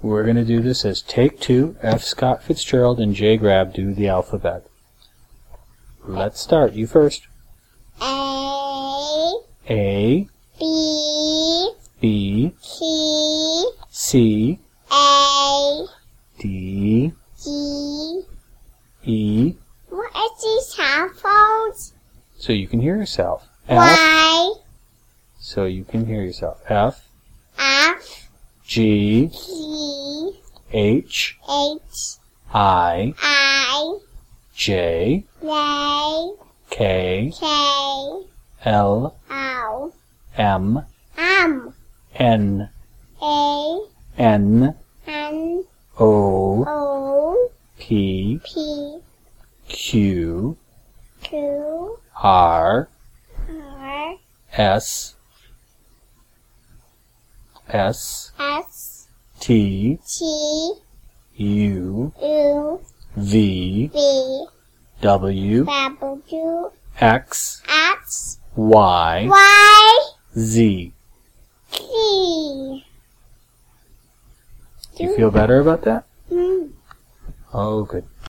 We're going to do this as Take 2, F. Scott Fitzgerald and J. Grab do the alphabet. Let's start. You first. A, A, B, B, C, C, A, D, G. E. What is these sounds? So you can hear yourself. F. Y, So you can hear yourself. F, F, G, G, H, H, I, I, J, J, K, K, L, L, M, M, N, A, N, N, O, O, P, P, Q, Q, R, R, S, S, S, T, T, U, U, V, V, W, W, X, X, Y, Y, Z. Z. Do you feel better about that? Mm. Oh, good.